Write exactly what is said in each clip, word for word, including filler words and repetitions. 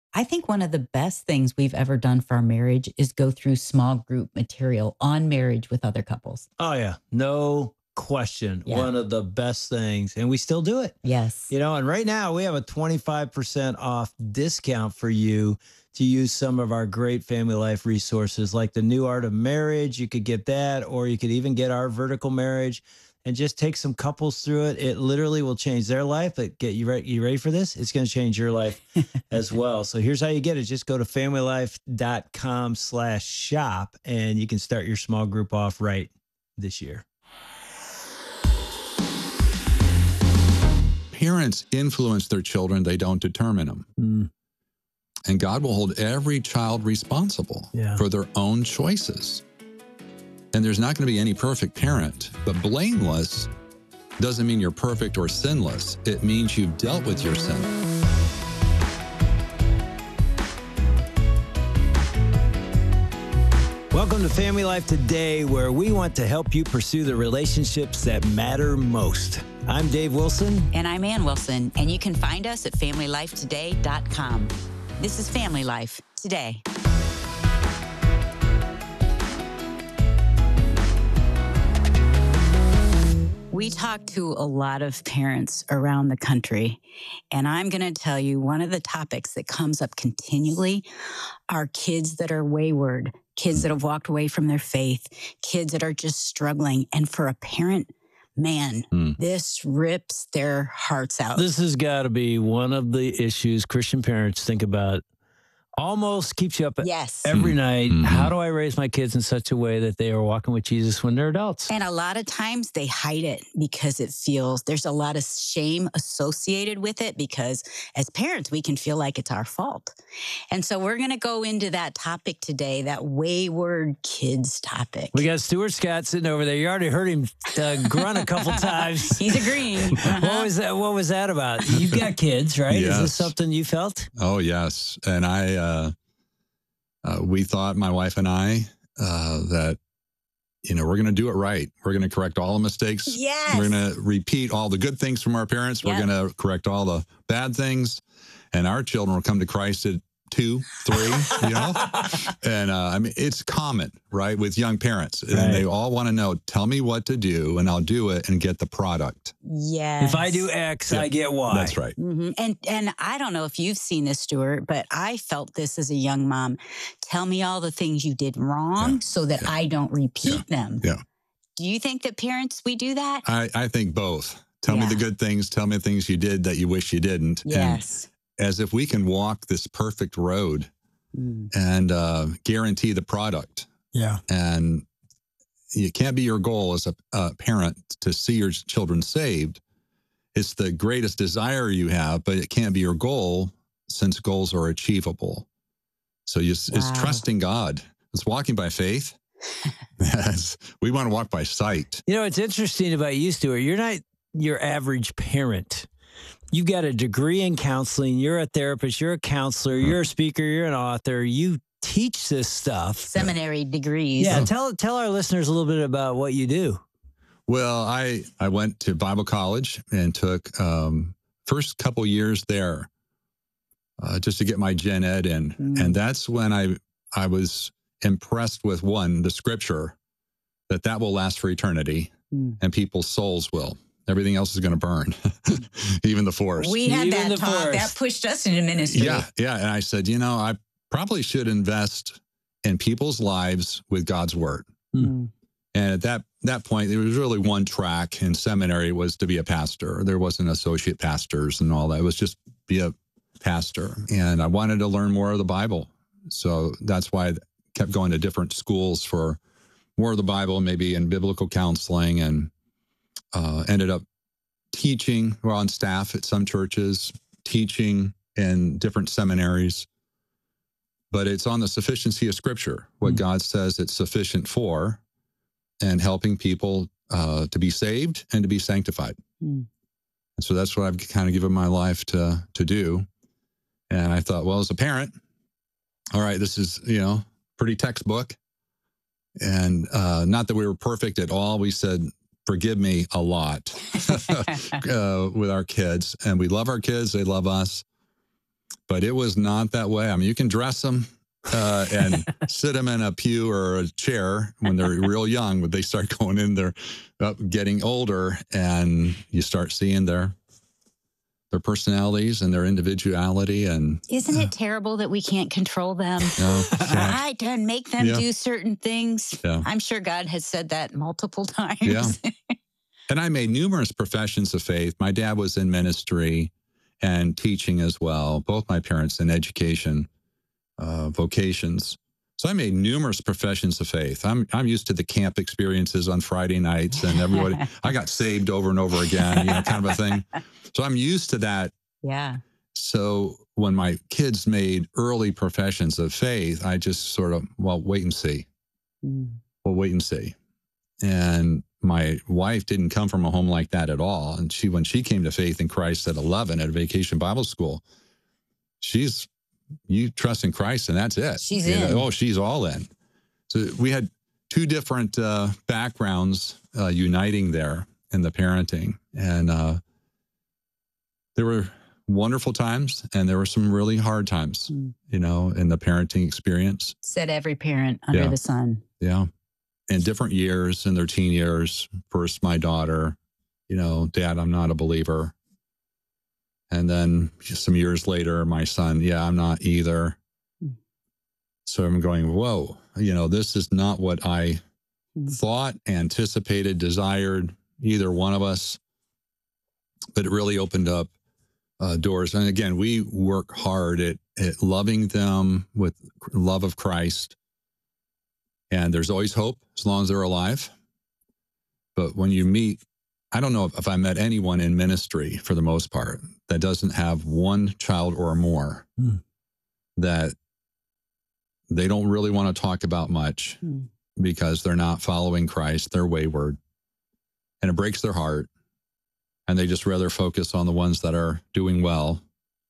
I think one of the best things we've ever done for our marriage is go through small group material on marriage with other couples. Oh, yeah. No question. Yeah. One of the best things. And we still do it. Yes. You know, and right now we have a twenty-five percent off discount for you to use some of our great family life resources like the New Art of Marriage. You could get that, or you could even get our Vertical Marriage and just take some couples through it. It literally will change their life. But get you ready, you ready for this? It's going to change your life as well. So here's how you get it. Just go to familylife.com slash shop and you can start your small group off right this year. Parents influence their children. They don't determine them. Mm. And God will hold every child responsible Yeah. for their own choices. And there's not going to be any perfect parent, but blameless doesn't mean you're perfect or sinless. It means you've dealt with your sin. Welcome to Family Life Today, where we want to help you pursue the relationships that matter most. I'm Dave Wilson. And I'm Ann Wilson, and you can find us at family life today dot com. This is Family Life Today. We talk to a lot of parents around the country, and I'm going to tell you one of the topics that comes up continually are kids that are wayward, kids that have walked away from their faith, kids that are just struggling. And for a parent, man, Mm. this rips their hearts out. This has got to be one of the issues Christian parents think about. Almost keeps you up Yes. every night. Mhm. How do I raise my kids in such a way that they are walking with Jesus when they're adults? And a lot of times they hide it because it feels there's a lot of shame associated with it because as parents, we can feel like it's our fault. And so we're going to go into that topic today, that wayward kids topic. We got Stuart Scott sitting over there. You already heard him uh, grunt a couple times. He's agreeing. Uh-huh. What was that? What was that about? You've got kids, right? Is Yes. this something you felt? Oh, yes. And I, uh, uh, we thought, my wife and I, uh, that, you know, we're going to do it right. We're going to correct all the mistakes. Yes. We're going to repeat all the good things from our parents. We're Yep. going to correct all the bad things. And our children will come to Christ at two, three, you know? And uh, I mean, it's common, right, with young parents. Right. And they all want to know, tell me what to do and I'll do it and get the product. Yes. If I do X, Yeah. I get Y. That's right. hmm And and I don't know if you've seen this, Stuart, but I felt this as a young mom. Tell me all the things you did wrong Yeah. so that Yeah. I don't repeat them. Yeah. Do you think that parents, we do that? I, I think both. Tell Yeah. me the good things. Tell me the things you did that you wish you didn't. Yes. And as if we can walk this perfect road Mm. and uh, guarantee the product. Yeah. And it can't be your goal as a, a parent to see your children saved. It's the greatest desire you have, but it can't be your goal since goals are achievable. So you, it's Wow. trusting God. It's walking by faith. Yes. We want to walk by sight. You know, it's interesting about you, Stuart. You're not your average parent. You've got a degree in counseling. You're a therapist. You're a counselor. You're a speaker. You're an author. You teach this stuff. Seminary degrees. Yeah. Tell tell our listeners a little bit about what you do. Well, I, I went to Bible college and took um, first couple years there uh, just to get my gen ed in. Mm. And that's when I I was impressed with, one, the scripture, that that will last for eternity Mm. and people's souls will. Everything else is going to burn, even the force. We had Even the that talk. force. That pushed us into ministry. Yeah, yeah. And I said, you know, I probably should invest in people's lives with God's word. Mm. And at that that point, there was really one track in seminary was to be a pastor. There wasn't associate pastors and all that. It was just be a pastor. And I wanted to learn more of the Bible. So that's why I kept going to different schools for more of the Bible, maybe in biblical counseling, and uh, ended up teaching. We're on staff at some churches, teaching in different seminaries. But it's on the sufficiency of Scripture, what Mm. God says it's sufficient for, and helping people uh, to be saved and to be sanctified. Mm. And so that's what I've kind of given my life to to do. And I thought, well, as a parent, all right, this is, you know, pretty textbook. And uh, not that we were perfect at all. We said, forgive me a lot uh, with our kids. And we love our kids. They love us. but it was not that way. I mean, you can dress them uh, and sit them in a pew or a chair when they're real young, but they start going in there, uh, getting older, and you start seeing their their personalities and their individuality. And isn't it terrible that we can't control them? No, I can make them Yeah. do certain things. Yeah. I'm sure God has said that multiple times. Yeah. And I made numerous professions of faith. My dad was in ministry and teaching as well, both my parents in education uh, vocations. So I made numerous professions of faith. I'm I'm used to the camp experiences on Friday nights, and everybody, I got saved over and over again, you know, kind of a thing. So I'm used to that. Yeah. So when my kids made early professions of faith, I just sort of, well, wait and see. Mm. We'll wait and see. And my wife didn't come from a home like that at all. And she, when she came to faith in Christ at eleven at a vacation Bible school, she's, you trust in Christ and that's it. She's You in. know, oh, she's all in. So we had two different uh, backgrounds uh, uniting there in the parenting. And uh, there were wonderful times and there were some really hard times, Mm. you know, in the parenting experience. Said every parent under Yeah. the sun. Yeah. In different years, in their teen years. First, my daughter, you know, Dad, I'm not a believer. And then some years later, my son, yeah, I'm not either. Mm. So I'm going, whoa, you know, this is not what I Mm. thought, anticipated, desired, either one of us. But it really opened up uh, doors. And again, we work hard at, at loving them with love of Christ. And there's always hope as long as they're alive. But when you meet, I don't know if, if I met anyone in ministry for the most part that doesn't have one child or more Mm. that they don't really want to talk about much Mm. because they're not following Christ. They're wayward and it breaks their heart. And they just rather focus on the ones that are doing well.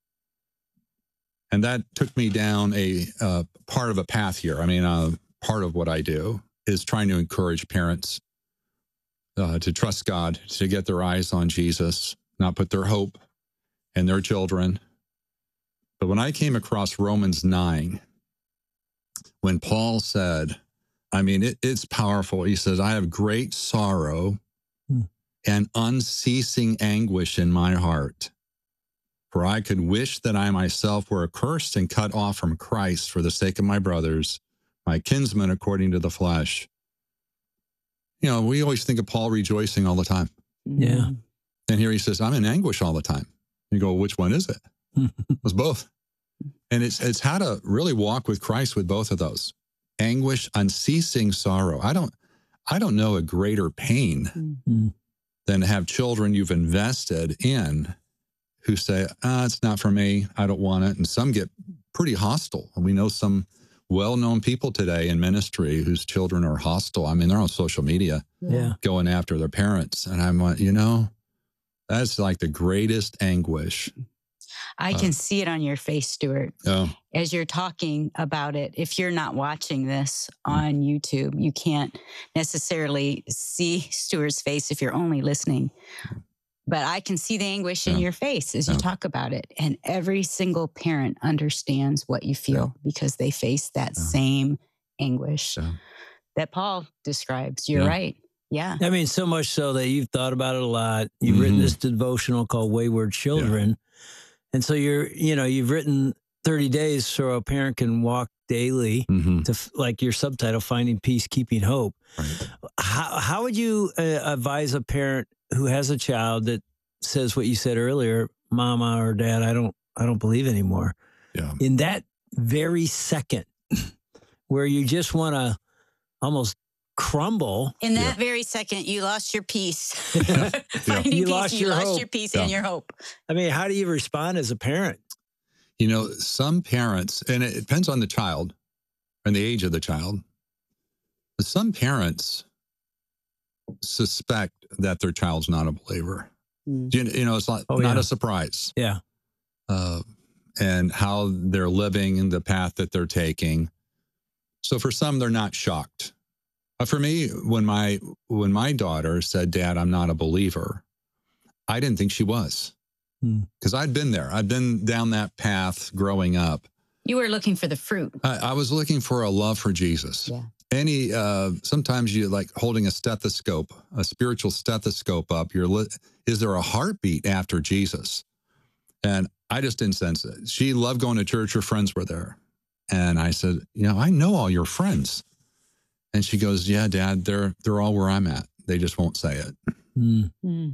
And that took me down a uh, part of a path here. I mean, uh, part of what I do is trying to encourage parents uh, to trust God, to get their eyes on Jesus, not put their hope in their children. But when I came across Romans nine, when Paul said, I mean, it, it's powerful. He says, I have great sorrow Hmm. and unceasing anguish in my heart. For I could wish that I myself were accursed and cut off from Christ for the sake of my brothers, my kinsmen according to the flesh. You know, we always think of Paul rejoicing all the time. Yeah. Mm. And here he says, I'm in anguish all the time. You go, which one is it? It was both. And it's it's how to really walk with Christ with both of those. Anguish, unceasing sorrow. I don't I don't know a greater pain Mm. than to have children you've invested in who say, ah, it's not for me. I don't want it. And some get pretty hostile. And we know some well-known people today in ministry whose children are hostile. I mean, they're on social media Yeah. going after their parents. And I'm like, you know, that's like the greatest anguish. I can see it on your face, Stuart, Oh, as you're talking about it. If you're not watching this on YouTube, you can't necessarily see Stuart's face if you're only listening. But I can see the anguish in Yeah. your face as you Yeah. talk about it. And every single parent understands what you feel because they face that Yeah. same anguish Yeah. that Paul describes. You're Yeah. right. Yeah. I mean, so much so that you've thought about it a lot. You've written Mhm. this devotional called Wayward Children. And so you're, you know, you've written thirty days so a parent can walk daily mhm. to, f- like your subtitle, Finding Peace, Keeping Hope. Right. How, how would you uh, advise a parent who has a child that says what you said earlier, Mama or Dad, I don't, I don't believe anymore. Yeah. In that very second where you just want to almost crumble. In that Yeah. very second, you lost your peace. Yeah. Finding You peace, lost you your lost hope. your peace Yeah. and your hope. I mean, how do you respond as a parent? You know, some parents, and it depends on the child and the age of the child, but some parents suspect that their child's not a believer. Mm. You, you know, it's not, Oh, not yeah. a surprise. Yeah. Uh, and how they're living and the path that they're taking. So for some, they're not shocked. Uh, for me, when my when my daughter said, Dad, I'm not a believer, I didn't think she was. Because I'd been there. I'd been down that path growing up. You were looking for the fruit. I, I was looking for a love for Jesus. Yeah. Any, uh, sometimes you like holding a stethoscope, a spiritual stethoscope up. You're li- is there a heartbeat after Jesus? And I just didn't sense it. She loved going to church. Her friends were there. And I said, you know, I know all your friends. And she goes, yeah, Dad, they're, they're all where I'm at. They just won't say it. Mm. Mm.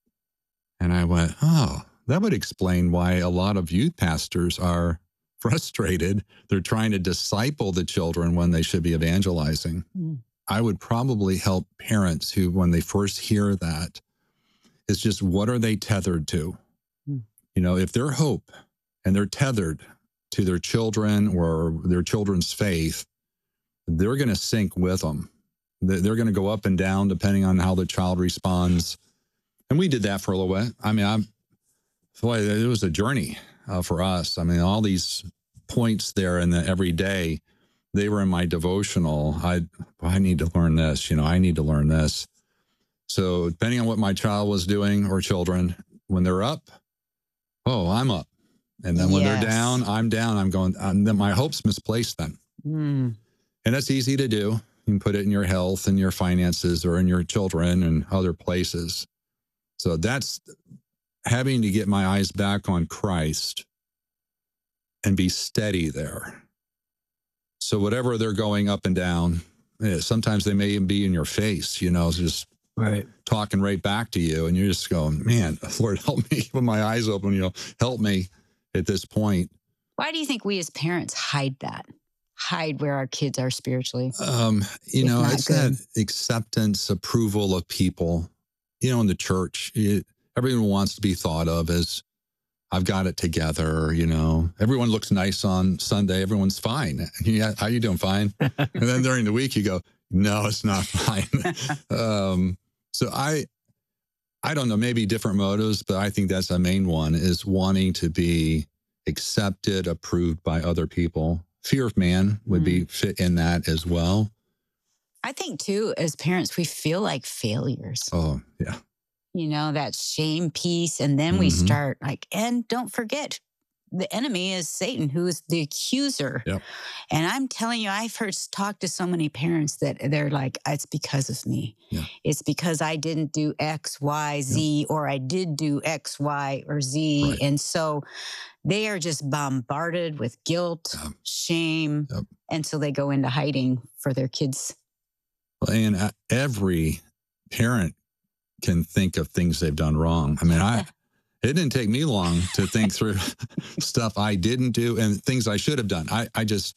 And I went, oh, that would explain why a lot of youth pastors are frustrated. They're trying to disciple the children when they should be evangelizing. Mm. I would probably help parents who, when they first hear that, is just what are they tethered to? Mm. You know, if their hope and they're tethered to their children or their children's faith, they're going to sink with them. They're going to go up and down depending on how the child responds. And we did that for a little bit. I mean, I'm, boy, it was a journey uh, for us. I mean, all these points there in the every day, they were in my devotional. I, I need to learn this, you know, I need to learn this. So depending on what my child was doing or children, when they're up, oh, I'm up. And then when Yes. they're down, I'm down. I'm going, and then my hope's misplaced then. Mm. And that's easy to do. You can put it in your health and your finances or in your children and other places. So that's having to get my eyes back on Christ and be steady there. So whatever they're going up and down, eh, sometimes they may even be in your face, you know, just Right. talking right back to you. And you're just going, man, Lord, help me with my eyes open, you know, help me at this point. Why do you think we as parents hide that? Hide where our kids are spiritually? Um, you If know, not it's good. that acceptance, approval of people. You know, in the church, it, everyone wants to be thought of as, I've got it together, you know. Everyone looks nice on Sunday. Everyone's fine. Yeah, how you doing? Fine. And then during the week, you go, no, it's not fine. um, so I, I don't know, maybe different motives, but I think that's the main one, is wanting to be accepted, approved by other people. Fear of man would be fit in that as well. I think too, as parents, we feel like failures. Oh, yeah. You know, that shame piece. And then we Mhm. start like, and don't forget, the enemy is Satan, who is the accuser. Yep. And I'm telling you, I've heard talk to so many parents that they're like, it's because of me. Yeah. It's because I didn't do X, Y, Z, or I did do X, Y, or Z. Right. And so they are just bombarded with guilt, Yep. shame. Yep. And so they go into hiding for their kids. And uh, every parent can think of things they've done wrong. I mean, I it didn't take me long to think through stuff I didn't do and things I should have done. I, I just,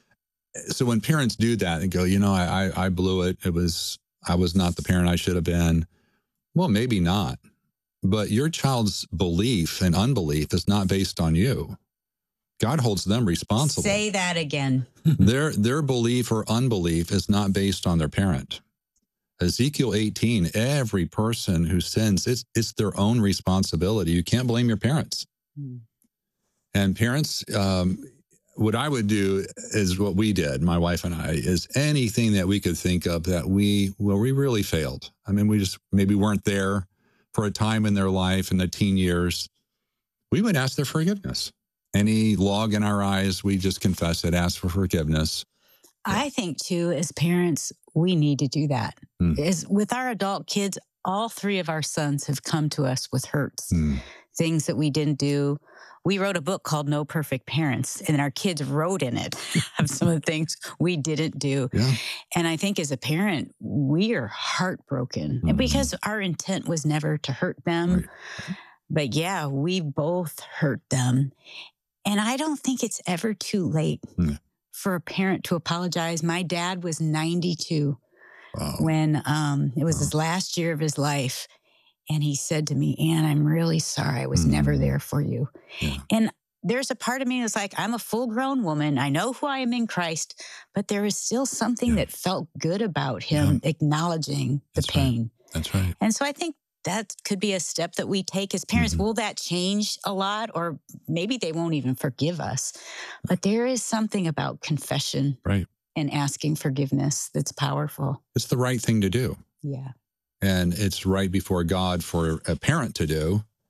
so when parents do that and go, you know, I, I, I blew it. It was, I was not the parent I should have been. Well, maybe not. But your child's belief and unbelief is not based on you. God holds them responsible. Say that again. their their belief or unbelief is not based on their parent. Ezekiel eighteen, every person who sins, it's, it's their own responsibility. You can't blame your parents. Mm. And parents, um, what I would do is what we did, my wife and I, is anything that we could think of that we, well, we really failed. I mean, we just maybe weren't there for a time in their life in the teen years. We would ask their forgiveness. Any log in our eyes, we just confess it, ask for forgiveness. I think too, as parents, we need to do that. Mm. Is with our adult kids, all three of our sons have come to us with hurts, Mm. things that we didn't do. We wrote a book called No Perfect Parents, and our kids wrote in it of some of the things we didn't do. Yeah. And I think as a parent, we are heartbroken, Mm. and because our intent was never to hurt them. Right. But yeah, we both hurt them. And I don't think it's ever too late Mm. for a parent to apologize. My dad was ninety-two Wow. when um, it was Wow. his last year of his life. And he said to me, Ann, I'm really sorry. I was Mm. never there for you. Yeah. And there's a part of me that's like, I'm a full grown woman. I know who I am in Christ, but there is still something Yeah. that felt good about him acknowledging the That's right. pain. That's right. And so I think that could be a step that we take as parents. Mhm. Will that change a lot? Or maybe they won't even forgive us. But there is something about confession Right. and asking forgiveness that's powerful. It's the right thing to do. Yeah. And it's right before God for a parent to do.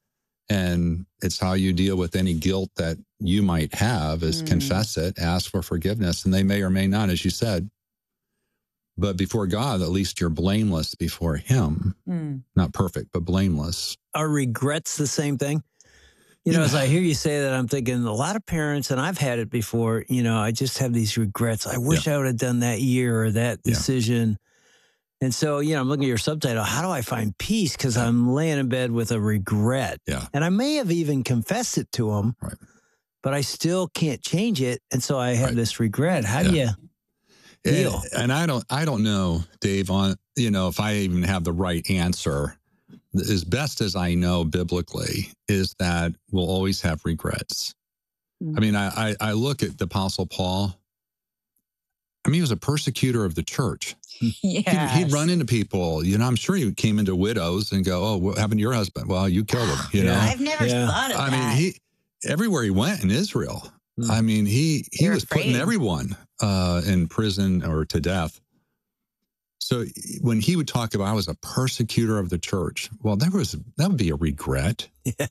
And it's how you deal with any guilt that you might have is Mm. confess it, ask for forgiveness, and they may or may not, as you said. But before God, at least you're blameless before him. Mm. Not perfect, but blameless. Are regrets the same thing? You know, Yeah. as I hear you say that, I'm thinking a lot of parents, and I've had it before, you know, I just have these regrets. I wish I would have done that year or that Yeah. decision. And so, you know, I'm looking at your subtitle, how do I find peace? Because Yeah. I'm laying in bed with a regret. Yeah. And I may have even confessed it to them, Right. but I still can't change it. And so I have Right. this regret. How do you deal? And, and I don't, I don't know, Dave, on, you know, if I even have the right answer. As best as I know biblically is that we'll always have regrets. Mm. I mean, I, I, I look at the Apostle Paul. I mean, he was a persecutor of the church. Yes. He'd, he'd run into people, you know, I'm sure he came into widows and go, oh, what happened to your husband? Well, you killed him, you Yeah. know? I've never Yeah. thought of I that. mean, he, everywhere he went in Israel, Mm. I mean, he, he They're was putting afraid. everyone uh, in prison or to death. So when he would talk about, I was a persecutor of the church, well, there was, that would be a regret. Yeah.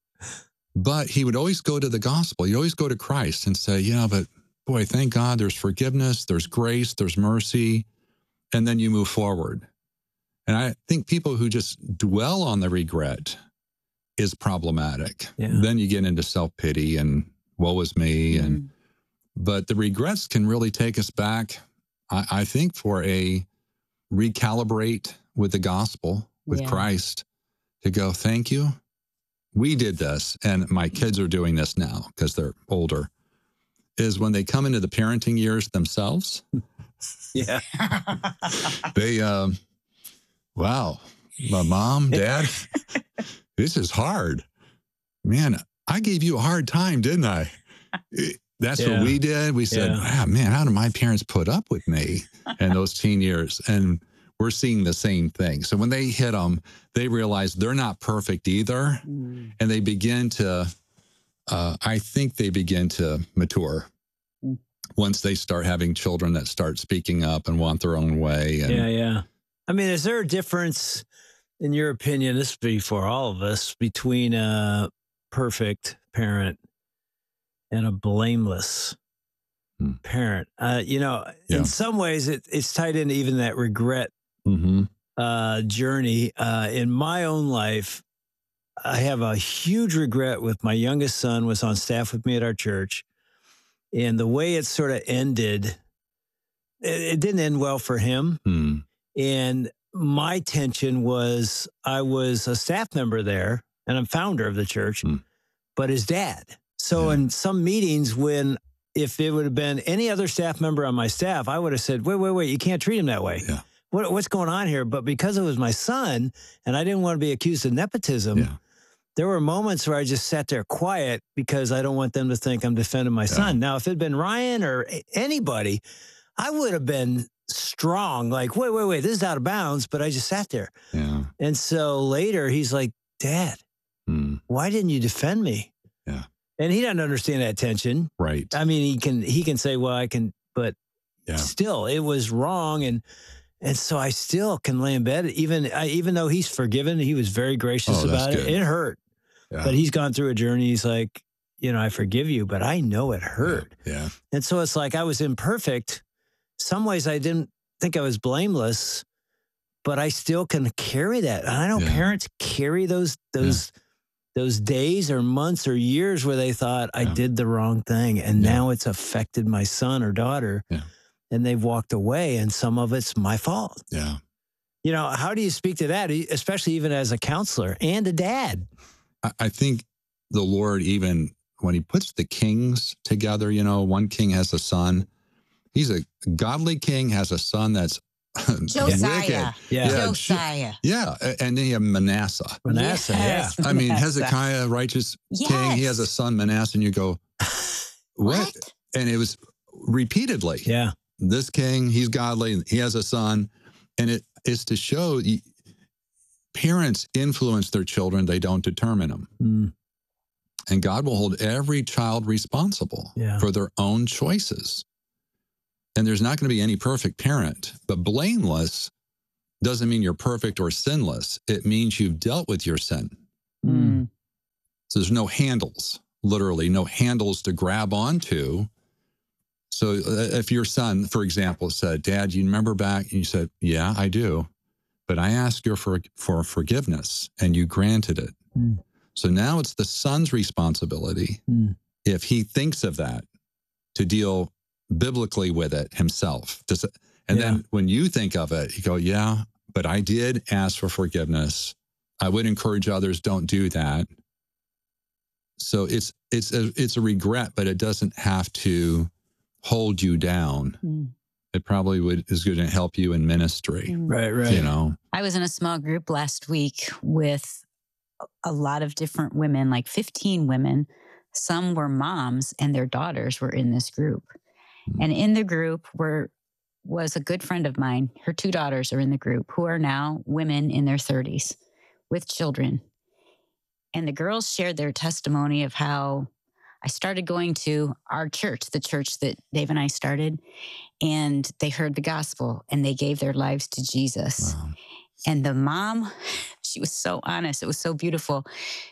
But he would always go to the gospel. He'd always go to Christ and say, yeah, but boy, thank God there's forgiveness, there's grace, there's mercy. And then you move forward. And I think people who just dwell on the regret is problematic. Yeah. Then you get into self-pity and woe is me. Mm. And but the regrets can really take us back, I, I think, for a recalibrate with the gospel, with Yeah. Christ, to go, thank you. We did this, and my kids are doing this now because they're older, is when they come into the parenting years themselves, Yeah. they, um, wow, my mom, dad, this is hard. Man, I gave you a hard time, didn't I? That's Yeah. what we did. We said, Yeah. wow, man, how did my parents put up with me in those teen years? And we're seeing the same thing. So when they hit them, they realize they're not perfect either. Mm. And they begin to, uh, I think they begin to mature Mm. once they start having children that start speaking up and want their own way. And Yeah, yeah. I mean, is there a difference, in your opinion, this would be for all of us, between a perfect parent and a blameless Hmm. parent? Uh, you know, Yeah. in some ways, it, it's tied into even that regret mm-hmm. uh, journey. Uh, in my own life, I have a huge regret with my youngest son was on staff with me at our church. And the way it sort of ended, it, it didn't end well for him. Hmm. And my tension was I was a staff member there and I'm founder of the church, Hmm. but his dad. So Yeah. in some meetings when if it would have been any other staff member on my staff, I would have said, wait, wait, wait, you can't treat him that way. Yeah. What, what's going on here? But because it was my son and I didn't want to be accused of nepotism, Yeah. there were moments where I just sat there quiet because I don't want them to think I'm defending my Yeah. son. Now, if it had been Ryan or a- anybody, I would have been strong, like, wait, wait, wait, this is out of bounds, but I just sat there. Yeah. And so later he's like, Dad, Hmm. why didn't you defend me? Yeah. And he doesn't understand that tension. Right. I mean, he can he can say, well, I can, but Yeah. still, it was wrong. And and so I still can lay in bed, even I, even though he's forgiven, he was very gracious Oh, that's about it. good. It hurt, Yeah. but he's gone through a journey. He's like, you know, I forgive you, but I know it hurt. Yeah. And so it's like I was imperfect. Some ways I didn't think I was blameless, but I still can carry that. And I know Yeah. parents carry those those those days or months or years where they thought I Yeah. did the wrong thing, and Yeah. now it's affected my son or daughter, Yeah. and they've walked away, and some of it's my fault. Yeah. You know, how do you speak to that, especially even as a counselor and a dad? I, I think the Lord, even when he puts the kings together, you know, one king has a son. He's a godly king, has a son that's Josiah. wicked. Yeah. Yeah. Josiah. Yeah. And then you have Manasseh. Manasseh, Yes, I mean, Manasseh. Hezekiah, righteous king, he Yes. has a son, Manasseh, and you go, what? What? And it was repeatedly. yeah. Yeah. This king, he's godly, he has a son. And it is to show y- parents influence their children, they don't determine them. Mm, And God will hold every child responsible Yeah. for their own choices. And there's not going to be any perfect parent, but blameless doesn't mean you're perfect or sinless. It means you've dealt with your sin. mm. So there's no handles, literally no handles to grab onto. So uh, if your son, for example, said, Dad, you remember back? And you said, yeah, I do. But I asked you for, for forgiveness and you granted it. Mm. So now it's the son's responsibility, mm. if he thinks of that, to deal biblically with it himself. Does it, and yeah. then when you think of it, you go, yeah, but I did ask for forgiveness. I would encourage others, don't do that. So it's it's a, it's a regret, but it doesn't have to hold you down. Mm. It probably would is going to help you in ministry. Right, right. You know, I was in a small group last week with a lot of different women, like fifteen women. Some were moms and their daughters were in this group. Mm-hmm. And in the group were was a good friend of mine. Her two daughters are in the group who are now women in their thirties with children. And the girls shared their testimony of how I started going to our church, the church that Dave and I started, and they heard the gospel and they gave their lives to Jesus. Wow. And the mom, she was so honest. It was so beautiful.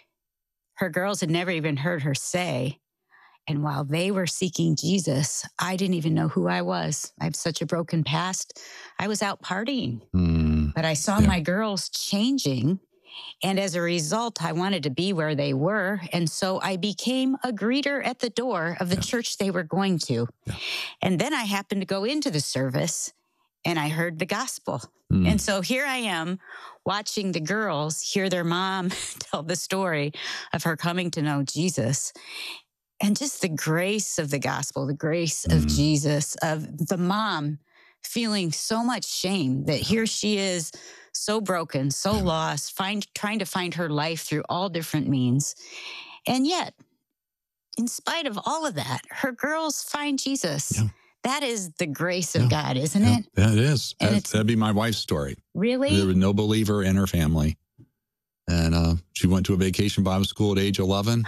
Her girls had never even heard her say, and while they were seeking Jesus, I didn't even know who I was. I have such a broken past. I was out partying, mm, but I saw yeah. my girls changing. And as a result, I wanted to be where they were. And so I became a greeter at the door of the yeah. church they were going to. Yeah. And then I happened to go into the service and I heard the gospel. Mm. And so here I am watching the girls hear their mom tell the story of her coming to know Jesus. And just the grace of the gospel, the grace mm. of Jesus, of the mom feeling so much shame that here she is, so broken, so lost, find, trying to find her life through all different means. And yet, in spite of all of that, her girls find Jesus. Yeah. That is the grace of yeah. God, isn't yeah. it? Yeah, it is. That, that'd be my wife's story. Really? There was no believer in her family. And uh, she went to a vacation Bible school at age eleven.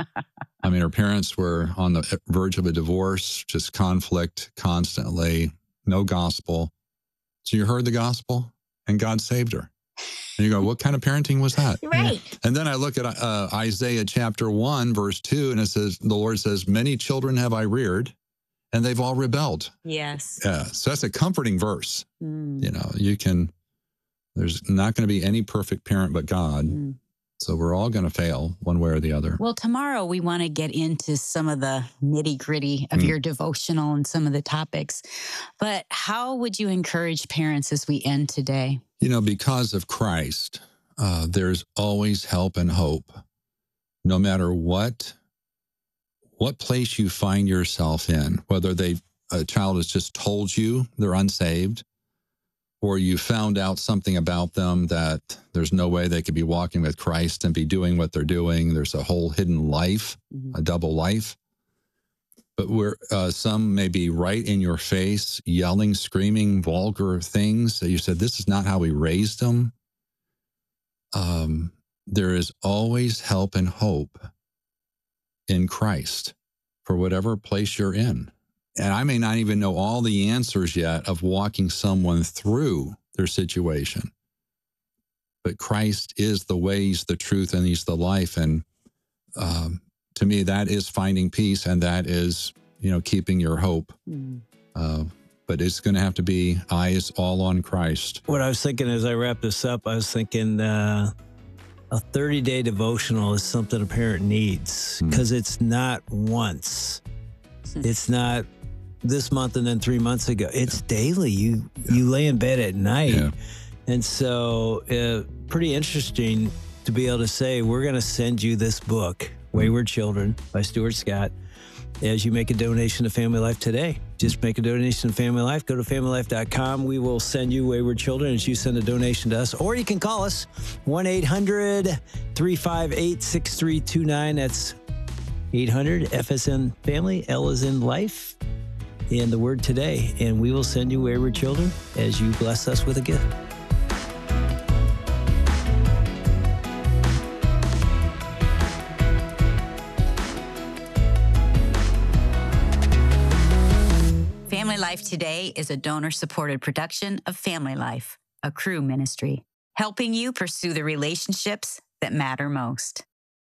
I mean, her parents were on the verge of a divorce, just conflict constantly, no gospel. So you heard the gospel? And God saved her. And you go, what kind of parenting was that? Right. And then I look at uh, Isaiah chapter one, verse two, and it says, the Lord says, many children have I reared, and they've all rebelled. Yes. Yeah. So that's a comforting verse. Mm. You know, you can, there's not going to be any perfect parent but God. Mm. So we're all going to fail one way or the other. Well, tomorrow we want to get into some of the nitty gritty of mm. your devotional and some of the topics. But how would you encourage parents as we end today? You know, because of Christ, uh, there's always help and hope. No matter what, what place you find yourself in, whether they a child has just told you they're unsaved, or you found out something about them that there's no way they could be walking with Christ and be doing what they're doing. There's a whole hidden life, mm-hmm. a double life. But where uh, some may be right in your face, yelling, screaming, vulgar things that you said, this is not how we raised them. Um, there is always help and hope in Christ for whatever place you're in. And I may not even know all the answers yet of walking someone through their situation. But Christ is the way, he's the truth, and he's the life. And um, to me, that is finding peace, and that is, you know, keeping your hope. Mm. Uh, but it's going to have to be eyes all on Christ. What I was thinking as I wrap this up, I was thinking uh, a thirty-day devotional is something a parent needs, because mm. it's not once. It's not this month and then three months ago. It's yeah. daily. You yeah. you lay in bed at night. Yeah. And so uh, pretty interesting to be able to say, we're going to send you this book, Wayward Children by Stuart Scott, as you make a donation to Family Life today. Just make a donation to Family Life. Go to family life dot com. We will send you Wayward Children as you send a donation to us. Or you can call us, one eight hundred, three five eight, six three two nine. That's eight hundred F S N Family, L is in life, and the word today. And we will send you Wayward Children as you bless us with a gift. Family Life Today is a donor-supported production of Family Life, a Cru ministry, helping you pursue the relationships that matter most.